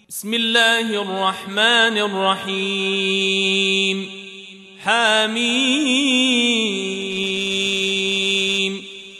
بسم الله الرحمن الرحيم. حميم.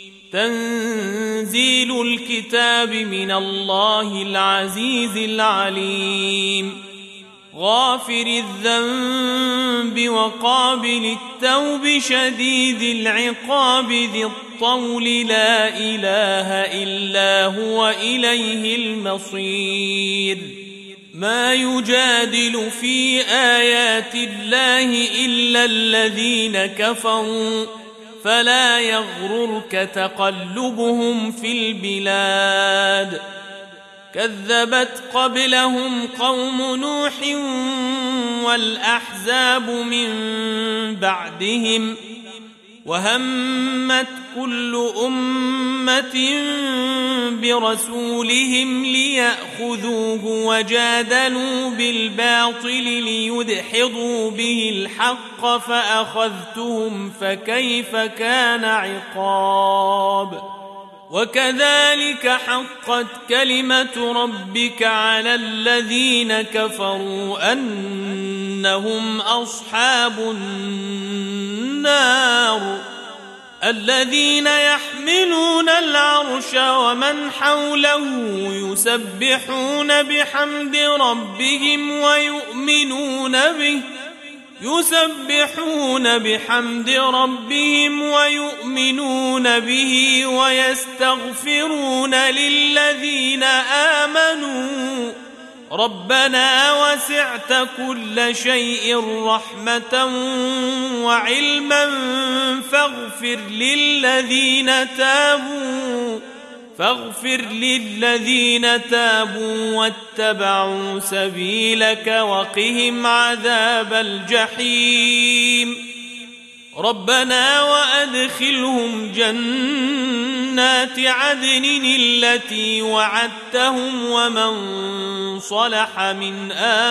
تنزيل الكتاب من الله العزيز العليم. غافر الذنب وقابل التوب شديد العقاب ذي الطول لا إله إلا هو إليه المصير. ما يجادل في آيات الله إلا الذين كفروا فلا يغررك تقلبهم في البلاد. كذبت قبلهم قوم نوح والأحزاب من بعدهم وهمت كل أمة برسولهم ليأخذوه وجادلوا بالباطل ليدحضوا به الحق فأخذتهم فكيف كان عقاب. وكذلك حقت كلمة ربك على الذين كفروا أنهم أصحاب النار. الذين يحملون العرش ومن حوله يسبحون بحمد ربهم ويؤمنون به ويستغفرون للذين آمنوا ربنا وسعت كل شيء رحمة وعلما فاغفر للذين تابوا واتبعوا سبيلك وقهم عذاب الجحيم. ربنا وأدخلهم جنات عدن التي وعدتهم ومن صلح من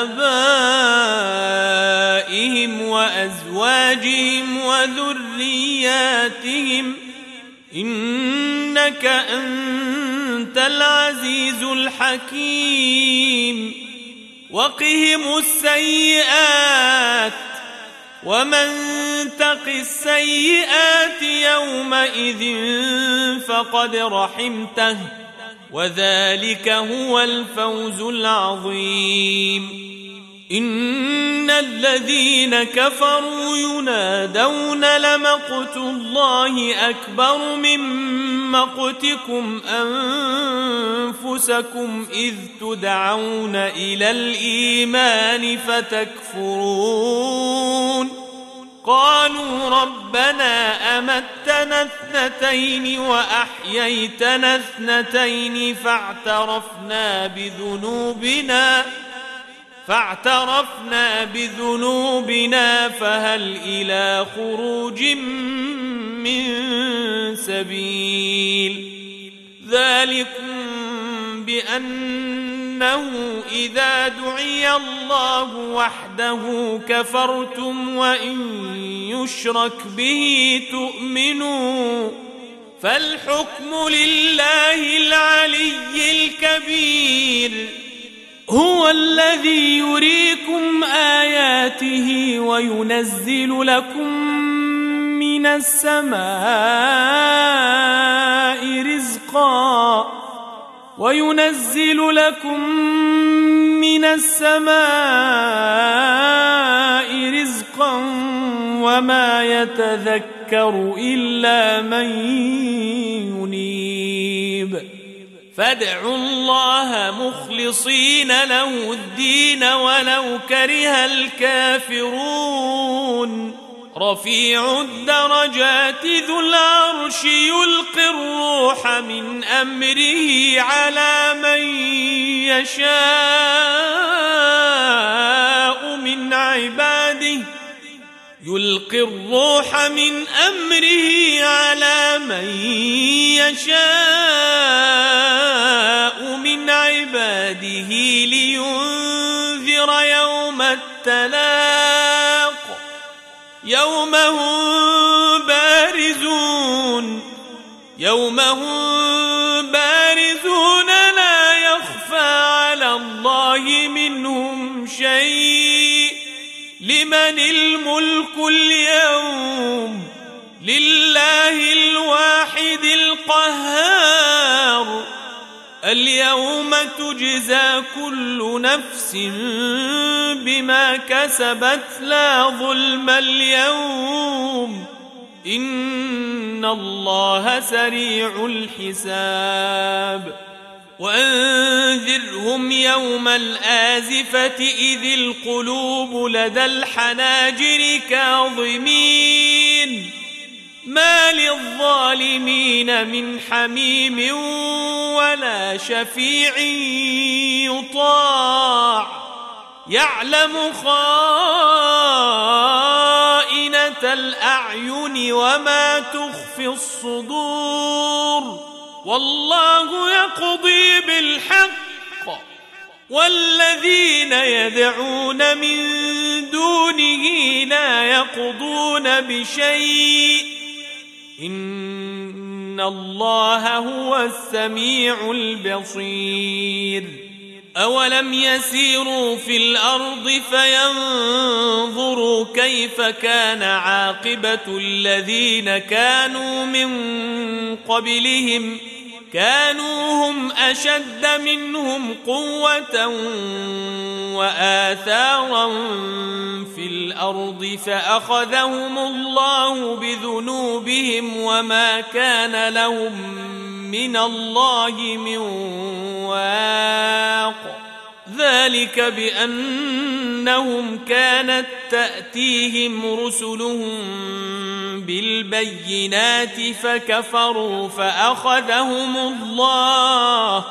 آبائهم وأزواجهم وذرياتهم إنك أنت العزيز الحكيم. وقهم السيئات ومن تق السيئات يومئذ فقد رحمته وذلك هو الفوز العظيم. إن الذين كفروا ينادون لمقت الله أكبر من مقتكم أنفسكم إذ تدعون إلى الإيمان فتكفرون. قالوا ربنا أمتنا اثنتين وأحييتنا اثنتين فاعترفنا بذنوبنا فهل إلى خروج من سبيل. ذلكم بأنه إذا دعي الله وحده كفرتم وإن يشرك به تؤمنوا فالحكم لله العلي الكبير. هو الذي يريكم آياته وينزل لكم من السماء رزقا وما يتذكر إلا من ينيب. فادعوا الله مخلصين له الدين ولو كره الكافرون. رفيع الدرجات ذو العرش يلقي الروح من أمره على من يشاء من عباده لينذر يوم التلاق يوم هم بارزون لا يخفى على الله الله منهم شيء لمن الملك اليوم لله الواحد القهار اليوم تجزى كل نفس بما كسبت لا ظلم اليوم إن الله سريع الحساب وأنذرهم يوم الآزفة إذ القلوب لدى الحناجر كاظمين ما للظالمين من حميم ولا شفيع يطاع يعلم خائنة الأعين وما تخفي الصدور والله يقضي بالحق والذين يدعون من دونه لا يقضون بشيء إن الله هو السميع البصير أولم يسيروا في الأرض فينظروا كيف كان عاقبة الذين كانوا من قبلهم كانوا هم أشد منهم قوة وآثارا في الأرض فأخذهم الله بذنوبهم وما كان لهم من الله من واق ذلك بأنهم كانت تأتيهم رسلهم بالبينات فكفروا فأخذهم الله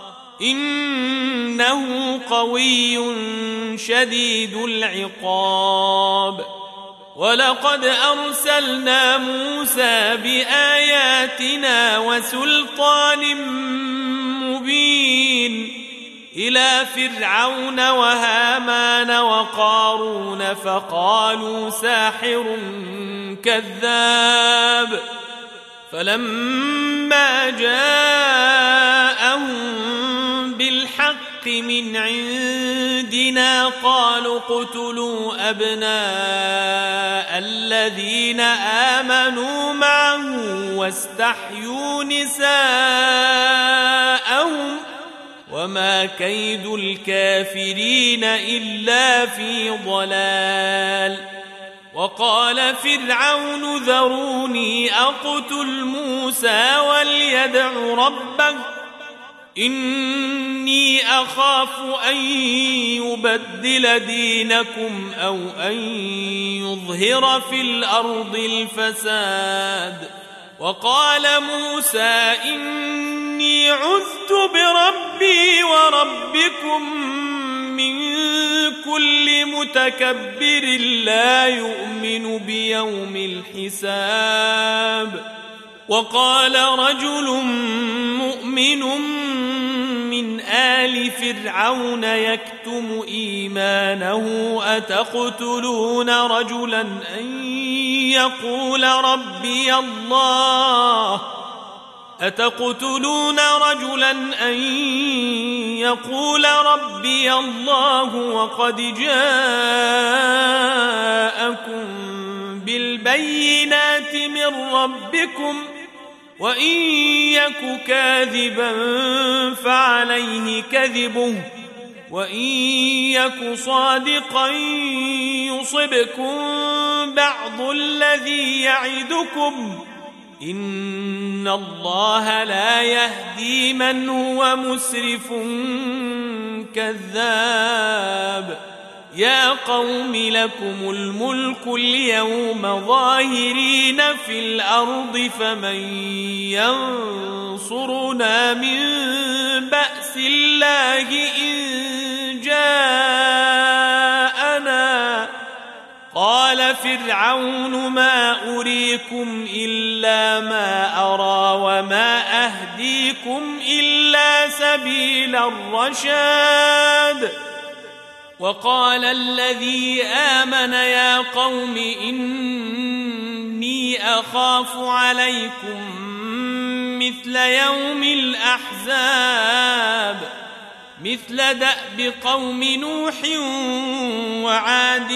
إنه قوي شديد العقاب ولقد أرسلنا موسى بآياتنا وسلطان مبين إلى فرعون وهامان وقارون فقالوا ساحر كذاب فلما جاءهم بالحق من عندنا قالوا اقتلوا أبناء الذين آمنوا معه واستحيوا نساءهم وما كيد الكافرين إلا في ضلال وقال فرعون ذروني أقتل موسى وليدع ربه إني أخاف أن يبدل دينكم أو أن يظهر في الأرض الفساد وقال موسى إني عذت بربي وربكم من كل متكبر لا يؤمن بيوم الحساب وقال رجل مؤمن من آل فرعون يكتم إيمانه أتقتلون رجلا أن يقول ربي الله وقد جاءكم بالبينات من ربكم وإن يك كاذبا فعليه كذبه وإن يك صادقا يصبكم بعض الذي يعدكم إن الله لا يهدي من هو مسرف كذاب يا قوم لكم الملك اليوم ظاهرين في الأرض فمن ينصرنا من بأس الله إن جاءنا قال فرعون ما أريكم إلا ما أرى وما أهديكم إلا سبيل الرشاد وقال الذي آمن يا قوم إني أخاف عليكم مثل يوم الأحزاب مثل دأب قوم نوح وعاد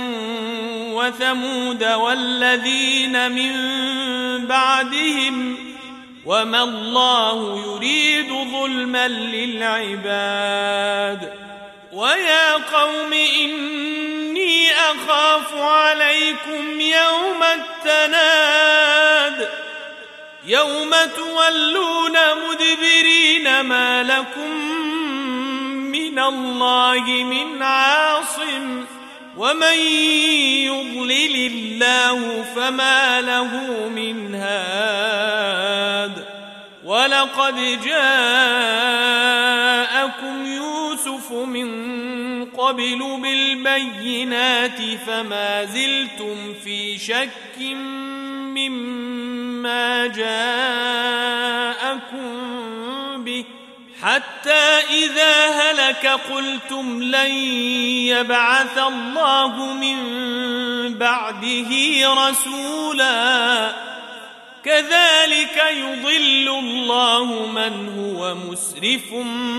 وثمود والذين من بعدهم وما الله يريد ظلما للعباد ويا قوم إني أخاف عليكم يوم التناد يوم تولون مدبرين ما لكم من الله من عاصم ومن يضلل الله فما له من هاد ولقد جاءكم يوسف من قبل بالبينات فما زلتم في شك مما جاءكم به حتى إذا هلك قلتم لن يبعث الله من بعده رسولا كذلك يضل الله من هو مسرف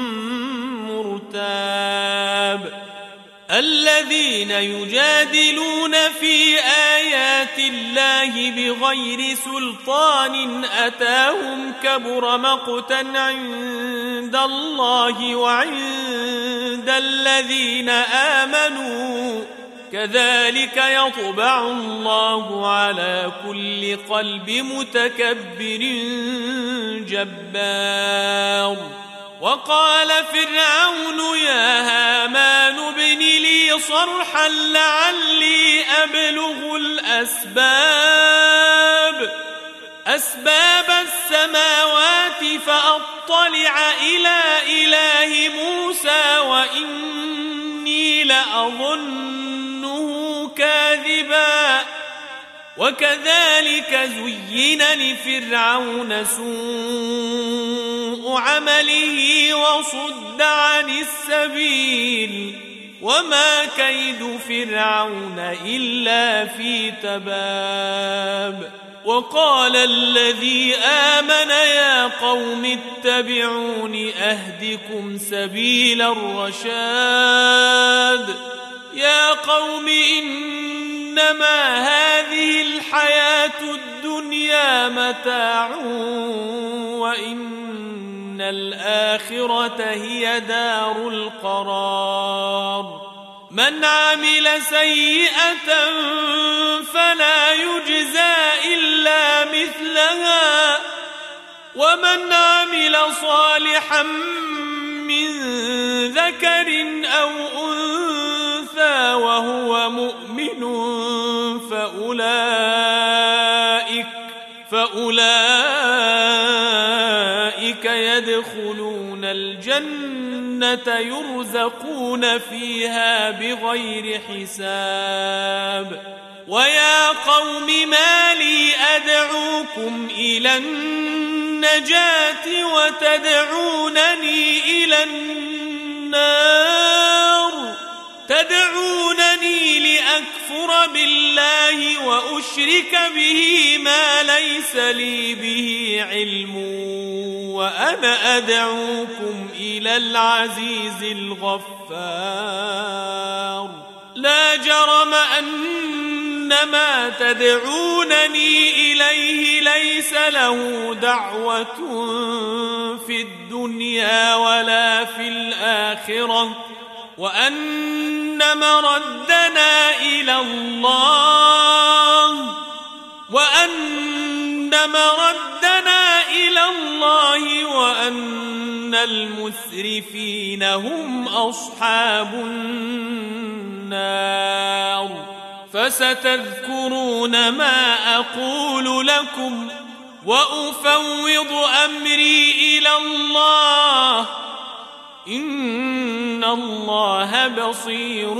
مرتاب الذين يجادلون في آيات الله بغير سلطان أتاهم كبر مقتا عند الله وعند الذين آمنوا كذلك يطبع الله على كل قلب متكبر جبار وقال فرعون يا هامان ابن لي صرحا لعلي أبلغ أسباب السماوات فأطلع إلى إله موسى وإني لأظنه كاذبا وكذلك زين لفرعون سوء عمله وصد عن السبيل وما كيد فرعون إلا في تباب وقال الذي آمن يا قوم اتبعون أهدكم سبيل الرشاد يا قوم إنما هذه الحياة الدنيا متاع وإن الآخرة هي دار القرار من عمل سيئة فلا يجزى إلا مثلها ومن عمل صالحا من ذكر أو أنثى وهو مؤمن فأولئك يدخلون الجنة يرزقون فيها بغير حساب ويا قوم ما لي أدعوكم إلى النجاة وتدعونني إلى النار تدعونني لأكفر بالله وأشرك به ما ليس لي به علم وأنا أدعوكم إلى العزيز الغفار لا جرم أن ما تدعونني إليه ليس له دعوة في الدنيا ولا في الآخرة وأن مردنا إلى الله وأن المسرفين هم أصحاب النار فستذكرون ما أقول لكم وأفوض أمري إلى الله إن الله بصير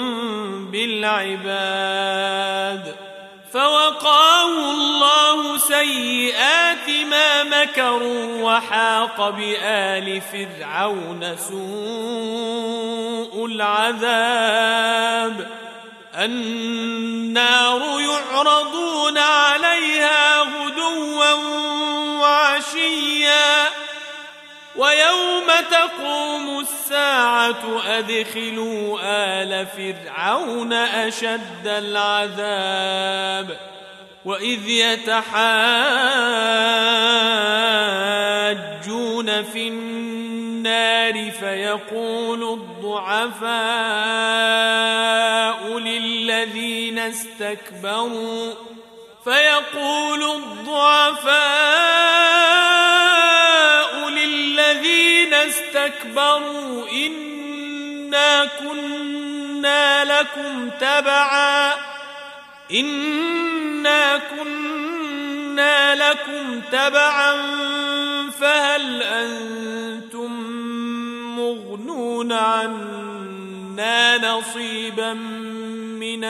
بالعباد فوقاه الله سيئات ما مكروا وحاق بآل فرعون سوء العذاب النار يعرضون عليها غدوا وعشيا ويوم تقوم الساعة أدخلوا آل فرعون أشد العذاب وإذ يتحاجون في النار فيقول الضعفاء للذين استكبروا إنا كنا لكم تبعا فهل أنتم مغنون عنا نصيبا من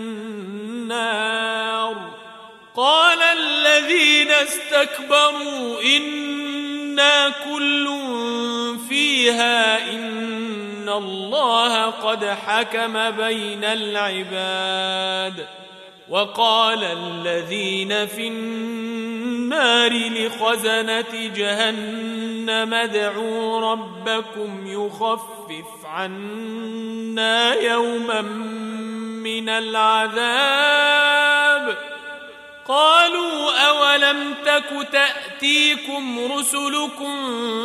النار قال الذين استكبروا إنا كل فيها إن الله قد حكم بين العباد وقال الذين في النار لخزنة جهنم ادعوا ربكم يخفف عنا يوما من العذاب قالوا أولم تك تأتيكم رسلكم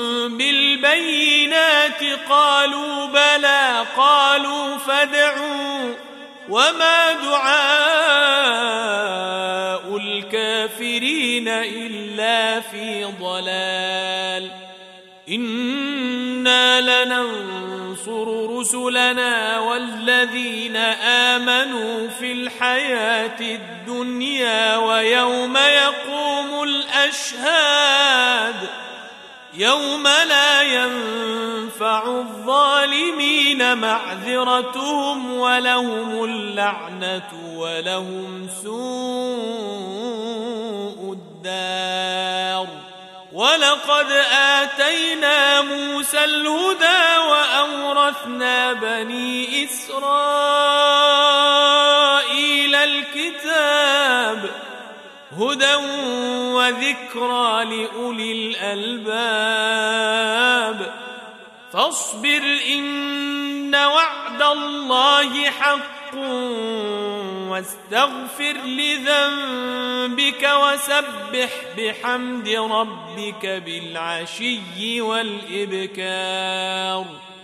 بالبينات قالوا بلى قالوا فادعوا وما دعاء الكافرين إلا في ضلال إنا لننصر رسلنا والذين آمنوا في الحياة الدنيا ويوم يقوم الأشهاد يوم لا ينفع الظالمين معذرتهم ولهم اللعنة ولهم سوء الدار ولقد آتينا موسى الهدى وأورثنا بني إسرائيل الكتاب هدى وذكرى لأولي الألباب فاصبر إن وعد الله حق واستغفر لذنبك وسبح بحمد ربك بالعشي والإبكار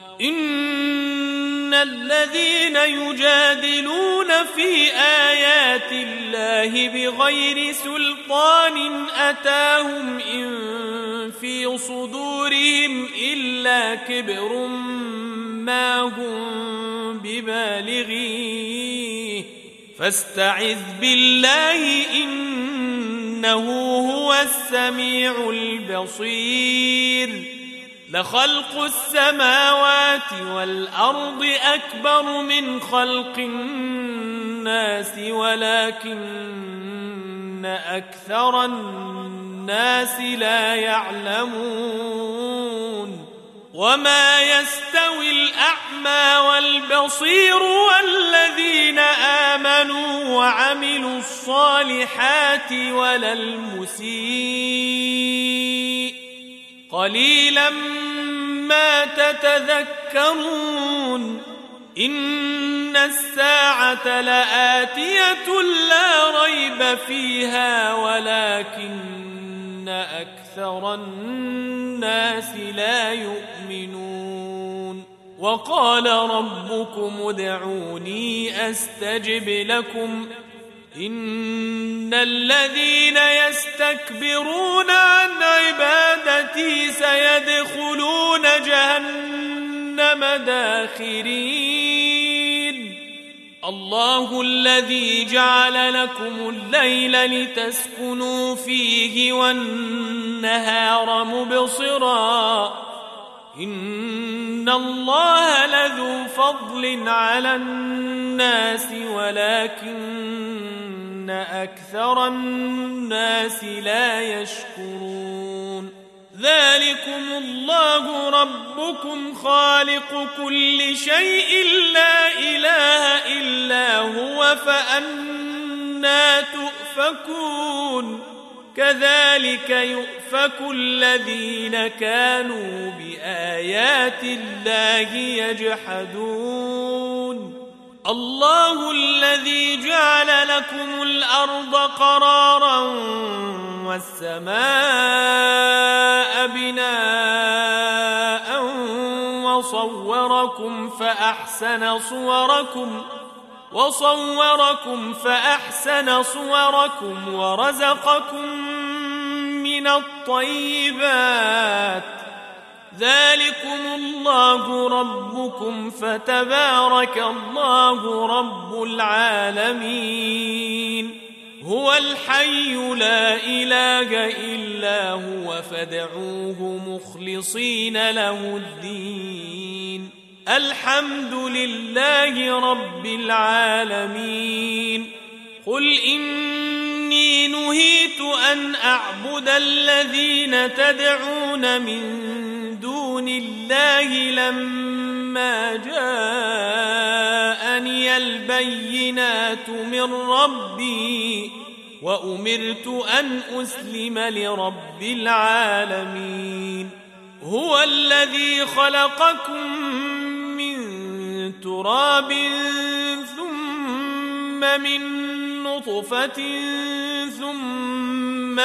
إن الذين يجادلون في آيات الله بغير سلطان أتاهم إن في صدورهم إلا كبر ما هم ببالغيه فاستعذ بالله إنه هو السميع البصير لخلق السماوات والأرض أكبر من خلق الناس ولكن أكثر الناس لا يعلمون وما يستوي الأعمى والبصير والذين آمنوا وعملوا الصالحات ولا المسيء قليلا ما تتذكرون إن الساعة لآتية لا ريب فيها ولكن أكثر الناس لا يؤمنون وقال ربكم ادعوني أستجب لكم إن الذين يستكبرون عن عبادتي سيدخلون جهنم داخرين الله الذي جعل لكم الليل لتسكنوا فيه والنهار مبصرا إن الله لذو فضل على الناس ولكن أكثر الناس لا يشكرون ذلكم الله ربكم خالق كل شيء لا إله إلا هو فأنى تؤفكون كذلك يؤفك الذين كانوا بآيات الله يجحدون الله الذي جعل لكم الأرض قرارا والسماء بناء وصوركم فأحسن صوركم ورزقكم من الطيبات ذلكم الله ربكم فتبارك الله رب العالمين هو الحي لا إله إلا هو فادعوه مخلصين له الدين الحمد لله رب العالمين قل إني نهيت أن أعبد الذين تدعون من دون الله لما جاءني البينات من ربي وأمرت أن أسلم لرب العالمين هو الذي خلقكم من تراب ثم من نطفة ثم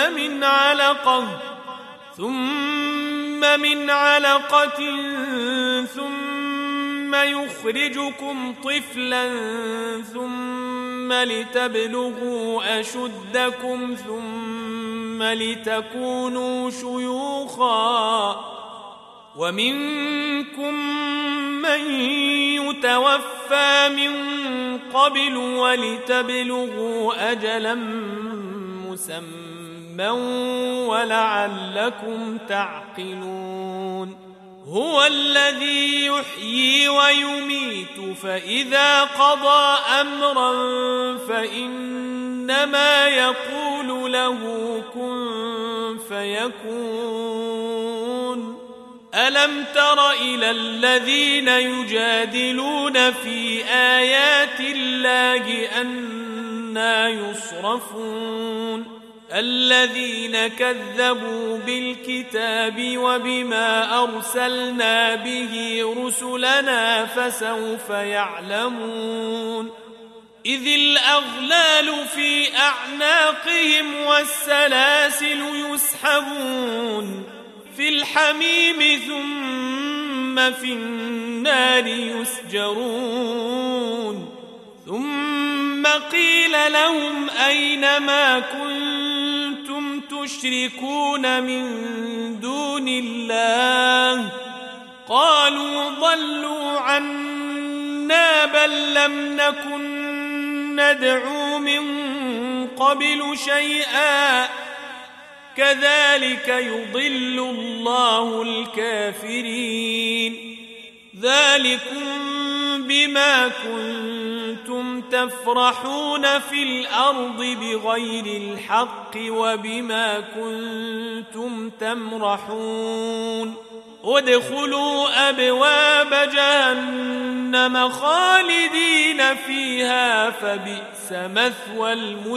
من علقة ثم يخرجكم طفلا ثم لتبلغوا أشدكم ثم لتكونوا شيوخا ومنكم من يتوفى من قبل ولتبلغوا أجلا مسمى ولعلكم تعقلون هو الذي يحيي ويميت فإذا قضى أمرا فإنما يقول له كن فيكون ألم تر إلى الذين يجادلون في آيات الله أنى يصرفون الذين كذبوا بالكتاب وبما أرسلنا به رسلنا فسوف يعلمون إذ الأغلال في أعناقهم والسلاسل يسحبون في الحميم ثم في النار يسجرون ثم قيل لهم أين ما كنتم تشركون من دون الله قالوا ضلوا عنا بل لم نكن ندعو من قبل شيئا كذلك يضل الله الكافرين ذلكم بما كنتم تفرحون في الأرض بغير الحق وبما كنتم تمرحون ادخلوا أبواب جهنم خالدين فيها فبئس مثوى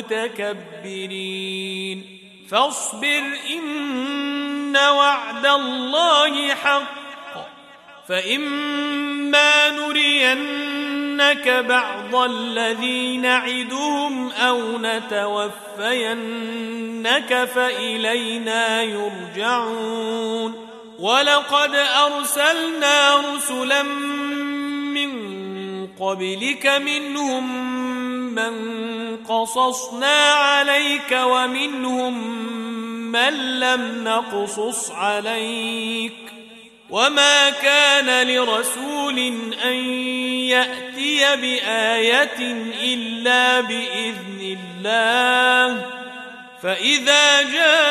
المتكبرين فاصبر إن وعد الله حق فإما نرينك بعض الذي نعدهم أو نتوفينك فإلينا يرجعون ولقد أرسلنا رسلا من قبلك منهم من قصصنا عليك ومنهم من لم نقصص عليك وما كان لرسول أن يأتي بآية إلا بإذن الله فإذا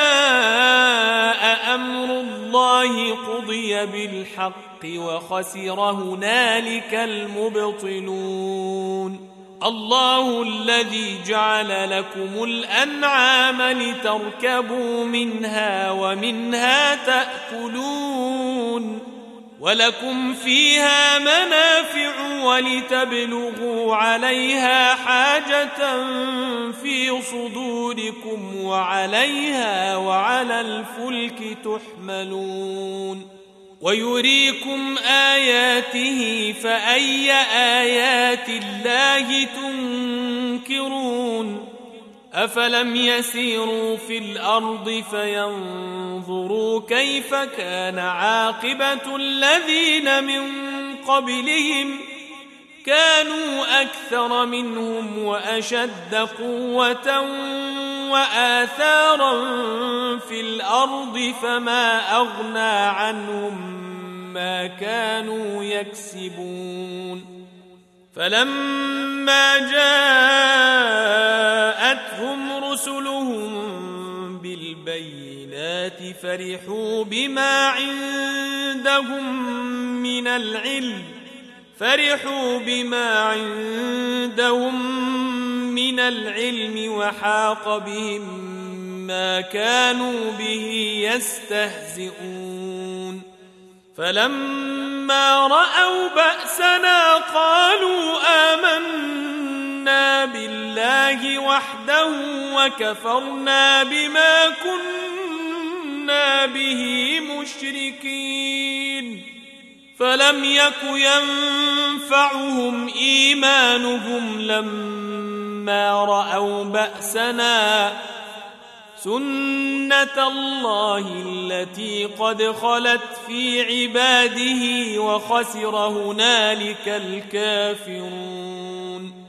جاء أمر الله قضي بالحق وخسر هنالك المبطلون الله الذي جعل لكم الأنعام لتركبوا منها ومنها تأكلون ولكم فيها منافع ولتبلغوا عليها حاجة في صدوركم وعليها وعلى الفلك تحملون ويريكم آياته فأي آيات الله تنكرون أفلم يسيروا في الأرض فينظروا كيف كان عاقبة الذين من قبلهم كانوا أكثر منهم وأشد قوة وآثارا في الأرض فما أغنى عنهم ما كانوا يكسبون فلما جاءتهم رسلهم بالبينات فرحوا بما عندهم من العلم وحاق بهم ما كانوا به يستهزئون فلما رأوا بأسنا قالوا آمنا بالله وحده وكفرنا بما كنا به مشركين فلم يك ينفعهم إيمانهم لما رأوا بأسنا سنة الله التي قد خلت في عباده وخسر هنالك الكافرون